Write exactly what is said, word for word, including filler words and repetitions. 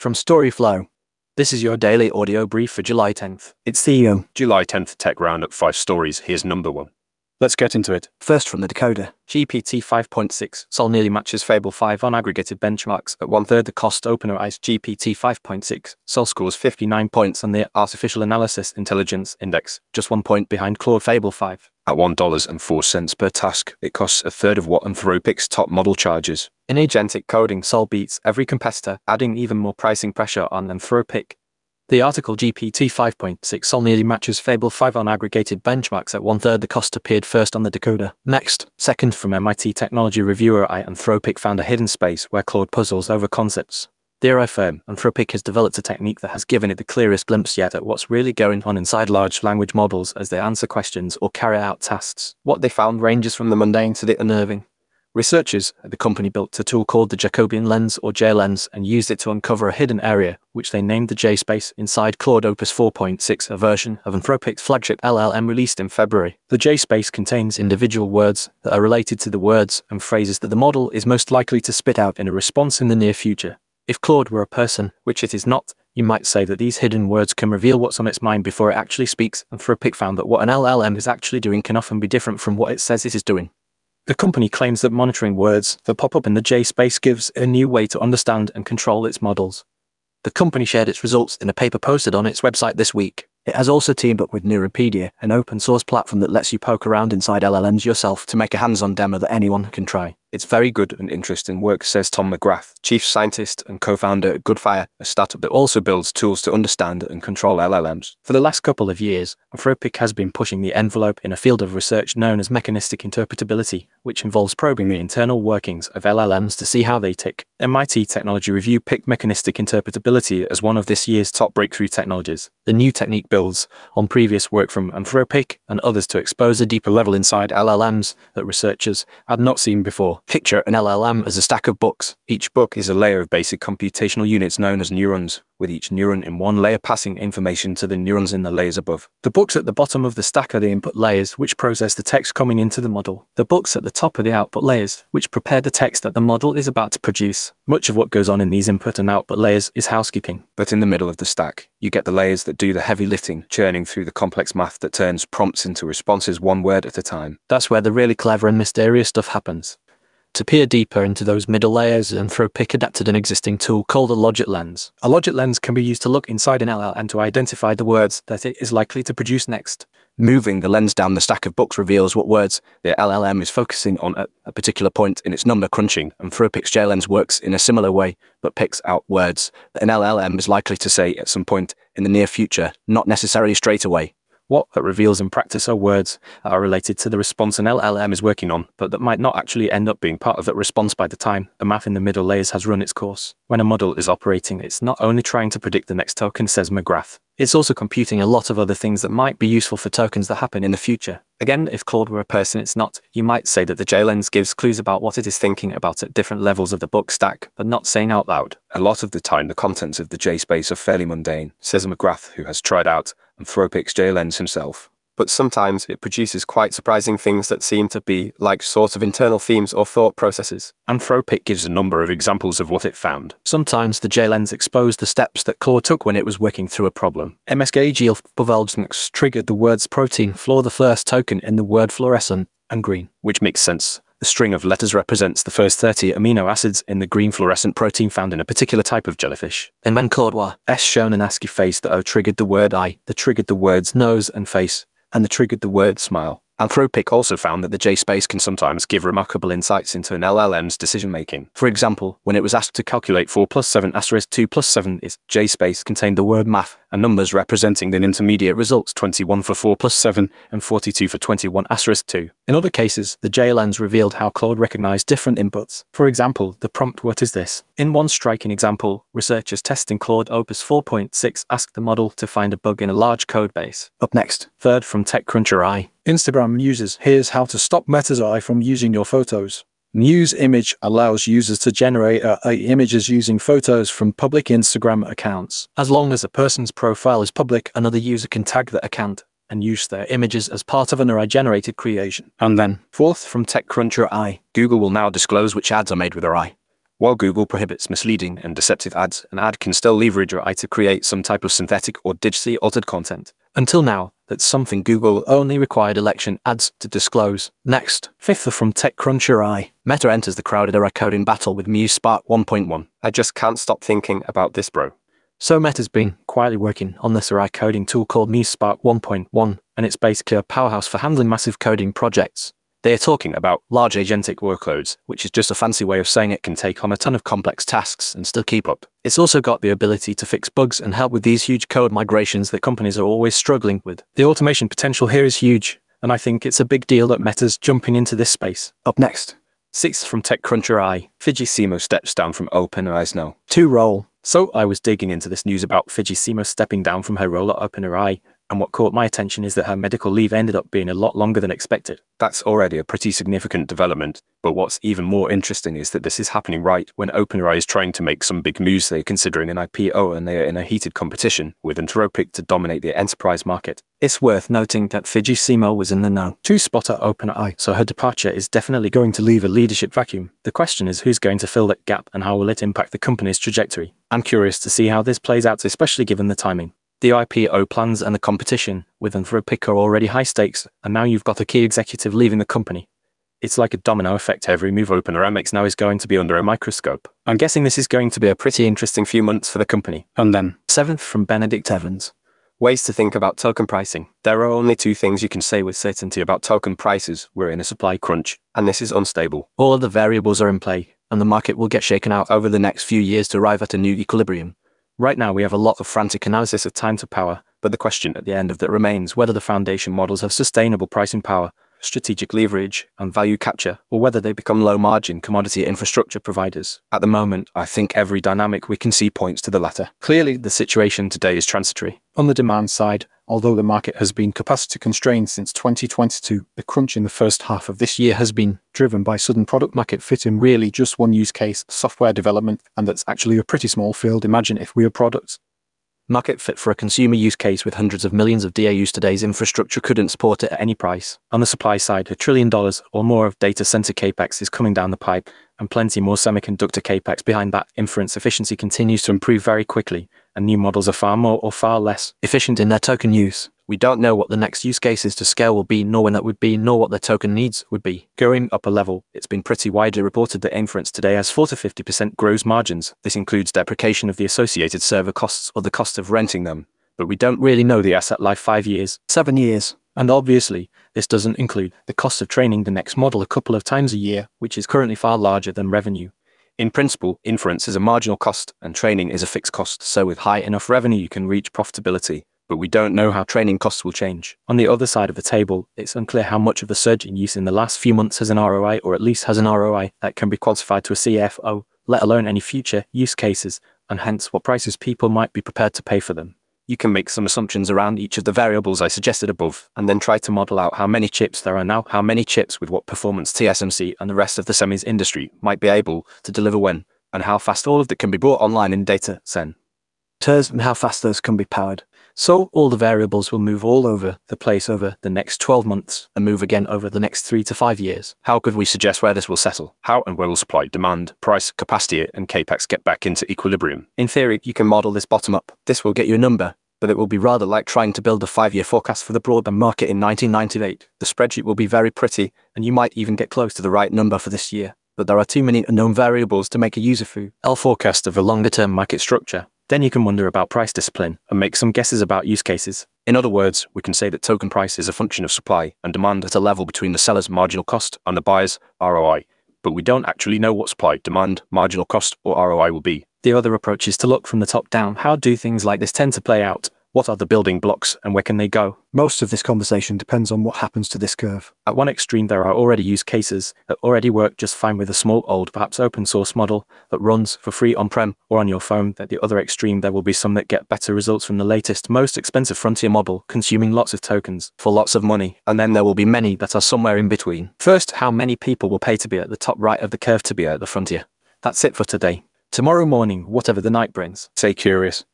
From Storyflow, this is your daily audio brief for July tenth. It's the July tenth Tech Roundup five stories. Here's number one. Let's get into it. First from the Decoder. G P T five point six Sol nearly matches Fable five on aggregated benchmarks at one-third the cost. OpenAI's G P T five point six Sol scores fifty-nine points on the Artificial Analysis Intelligence Index, just one point behind Claude Fable five. At one dollar and four cents per task, it costs a third of what Anthropic's top model charges. In agentic coding, Sol beats every competitor, adding even more pricing pressure on Anthropic. The article G P T five point six Sol nearly matches Fable five on aggregated benchmarks at one-third the cost appeared first on the Decoder. Next, second from M I T technology reviewer I Anthropic found a hidden space where Claude puzzles over concepts. The A I firm, Anthropic, has developed a technique that has given it the clearest glimpse yet at what's really going on inside large language models as they answer questions or carry out tasks. What they found ranges from the mundane to the unnerving. Researchers at the company built a tool called the Jacobian Lens or J-Lens and used it to uncover a hidden area, which they named the J-Space, inside Claude Opus four point six, a version of Anthropic's flagship L L M released in February. The J-Space contains individual words that are related to the words and phrases that the model is most likely to spit out in a response in the near future. If Claude were a person, which it is not, you might say that these hidden words can reveal what's on its mind before it actually speaks. Anthropic found that what an L L M is actually doing can often be different from what it says it is doing. The company claims that monitoring words that pop up in the J-Space gives a new way to understand and control its models. The company shared its results in a paper posted on its website this week. It has also teamed up with Neuropedia, an open-source platform that lets you poke around inside L L Ms yourself to make a hands-on demo that anyone can try. It's very good and interesting work, says Tom McGrath, chief scientist and co-founder at Goodfire, a startup that also builds tools to understand and control L L Ms. For the last couple of years, Anthropic has been pushing the envelope in a field of research known as mechanistic interpretability, which involves probing the internal workings of L L Ms to see how they tick. M I T Technology Review picked mechanistic interpretability as one of this year's top breakthrough technologies. The new technique builds on previous work from Anthropic and others to expose a deeper level inside L L Ms that researchers had not seen before. Picture an L L M as a stack of books. Each book is a layer of basic computational units known as neurons, with each neuron in one layer passing information to the neurons in the layers above. The books at the bottom of the stack are the input layers, which process the text coming into the model. The books at the top are the output layers, which prepare the text that the model is about to produce. Much of what goes on in these input and output layers is housekeeping. But in the middle of the stack, you get the layers that do the heavy lifting, churning through the complex math that turns prompts into responses one word at a time. That's where the really clever and mysterious stuff happens. To peer deeper into those middle layers, Anthropic adapted an existing tool called a logic lens. A logic lens can be used to look inside an L L M to identify the words that it is likely to produce next. Moving the lens down the stack of books reveals what words the L L M is focusing on at a particular point in its number crunching. Anthropic's J-Lens works in a similar way, but picks out words that an L L M is likely to say at some point in the near future, not necessarily straight away. What it reveals in practice are words that are related to the response an L L M is working on, but that might not actually end up being part of that response by the time the math in the middle layers has run its course. When a model is operating, it's not only trying to predict the next token, says McGrath. It's also computing a lot of other things that might be useful for tokens that happen in the future. Again, if Claude were a person, it's not. You might say that the J-Lens gives clues about what it is thinking about at different levels of the book stack, but not saying out loud. A lot of the time, the contents of the J-Space are fairly mundane, says McGrath, who has tried out Anthropic's J-Lens himself. But sometimes it produces quite surprising things that seem to be like sorts of internal themes or thought processes. Anthropic gives a number of examples of what it found. Sometimes the J-Lens exposed the steps that Claude took when it was working through a problem. M S K G L Poveljniks triggered the words protein floor, the first token in the word fluorescent, and green, which makes sense. The string of letters represents the first thirty amino acids in the green fluorescent protein found in a particular type of jellyfish. And when Claude was S shown an ASCII face, the O triggered the word eye, the triggered the words nose and face, and the triggered the word smile. Anthropic also found that the J-Space can sometimes give remarkable insights into an L L M's decision-making. For example, when it was asked to calculate four plus seven asterisk two plus seven, its J-Space contained the word math and numbers representing the intermediate results, twenty-one for four plus seven and forty-two for twenty-one asterisk two. In other cases, the J-Lens revealed how Claude recognized different inputs. For example, the prompt "What is this?" In one striking example, researchers testing Claude Opus four point six asked the model to find a bug in a large code base. Up next, third from TechCruncher I. Instagram users, here's how to stop Meta's A I from using your photos. News Image allows users to generate A I images using photos from public Instagram accounts. As long as a person's profile is public, another user can tag that account and use their images as part of an A I-generated creation. And then, fourth from TechCruncher I, Google will now disclose which ads are made with A I. While Google prohibits misleading and deceptive ads, an ad can still leverage your eye to create some type of synthetic or digitally altered content. Until now, that's something Google only required election ads to disclose. Next, fifth from TechCrunch A I. Meta enters the crowded A I coding battle with Muse Spark one point one. I just can't stop thinking about this, bro. So Meta's been quietly working on this A I coding tool called Muse Spark one point one, and it's basically a powerhouse for handling massive coding projects. They are talking about large agentic workloads, which is just a fancy way of saying it can take on a ton of complex tasks and still keep up. It's also got the ability to fix bugs and help with these huge code migrations that companies are always struggling with. The automation potential here is huge, and I think it's a big deal that Meta's jumping into this space. Up next, sixth from TechCrunch A I. Fujisimo steps down from OpenAI now. Two role. So I was digging into this news about Fujisimo stepping down from her role at OpenAI, and what caught my attention is that her medical leave ended up being a lot longer than expected. That's already a pretty significant development, but what's even more interesting is that this is happening right when OpenAI is trying to make some big moves. They're considering an I P O and they are in a heated competition with Anthropic to dominate the enterprise market. It's worth noting that Fujisimo was in the know two spot at OpenAI, so her departure is definitely going to leave a leadership vacuum. The question is who's going to fill that gap and how will it impact the company's trajectory? I'm curious to see how this plays out, especially given the timing. The I P O plans and the competition with Anthropic are already high stakes, and now you've got a key executive leaving the company. It's like a domino effect. Every move OpenAI makes now is going to be under a microscope. I'm guessing this is going to be a pretty interesting few months for the company. And then, seventh from Benedict Evans. Ways to think about token pricing. There are only two things you can say with certainty about token prices. We're in a supply crunch, and this is unstable. All of the variables are in play, and the market will get shaken out over the next few years to arrive at a new equilibrium. Right now, we have a lot of frantic analysis of time to power, but the question at the end of that remains whether the foundation models have sustainable pricing power, strategic leverage, and value capture, or whether they become low-margin commodity infrastructure providers. At the moment, I think every dynamic we can see points to the latter. Clearly, the situation today is transitory. On the demand side, although the market has been capacity constrained since twenty twenty-two, the crunch in the first half of this year has been driven by sudden product market fit in really just one use case, software development, and that's actually a pretty small field. Imagine if we are products. Market fit for a consumer use case with hundreds of millions of D A Us. Today's infrastructure couldn't support it at any price. On the supply side, a trillion dollars or more of data center capex is coming down the pipe, and plenty more semiconductor capex behind that. Inference efficiency continues to improve very quickly, and new models are far more or far less efficient in their token use. We don't know what the next use cases to scale will be, nor when that would be, nor what their token needs would be. Going up a level, it's been pretty widely reported that inference today has four to fifty percent gross margins. This includes deprecation of the associated server costs or the cost of renting them. But we don't really know the asset life five years, seven years. And obviously, this doesn't include the cost of training the next model a couple of times a year, which is currently far larger than revenue. In principle, inference is a marginal cost and training is a fixed cost, so with high enough revenue you can reach profitability. But we don't know how training costs will change. On the other side of the table, it's unclear how much of the surge in use in the last few months has an R O I, or at least has an R O I that can be quantified to a C F O, let alone any future use cases, and hence what prices people might be prepared to pay for them. You can make some assumptions around each of the variables I suggested above, and then try to model out how many chips there are now, how many chips with what performance T S M C and the rest of the semis industry might be able to deliver when, and how fast all of that can be brought online in data centers, and how fast those can be powered. So all the variables will move all over the place over the next twelve months and move again over the next three to five years. How could we suggest where this will settle? How and where will supply, demand, price, capacity, and capex get back into equilibrium? In theory, you can model this bottom up. This will get you a number, but it will be rather like trying to build a five-year forecast for the broadband market in nineteen ninety-eight. The spreadsheet will be very pretty, and you might even get close to the right number for this year. But there are too many unknown variables to make a user-friendly forecast of a longer-term market structure. Then you can wonder about price discipline and make some guesses about use cases. In other words, we can say that token price is a function of supply and demand at a level between the seller's marginal cost and the buyer's R O I. But we don't actually know what supply, demand, marginal cost, or R O I will be. The other approach is to look from the top down. How do things like this tend to play out? What are the building blocks and where can they go? Most of this conversation depends on what happens to this curve. At one extreme, there are already use cases that already work just fine with a small, old, perhaps open source model that runs for free on-prem or on your phone. At the other extreme, there will be some that get better results from the latest, most expensive frontier model, consuming lots of tokens for lots of money. And then there will be many that are somewhere in between. First, how many people will pay to be at the top right of the curve to be at the frontier? That's it for today. Tomorrow morning, whatever the night brings, stay curious,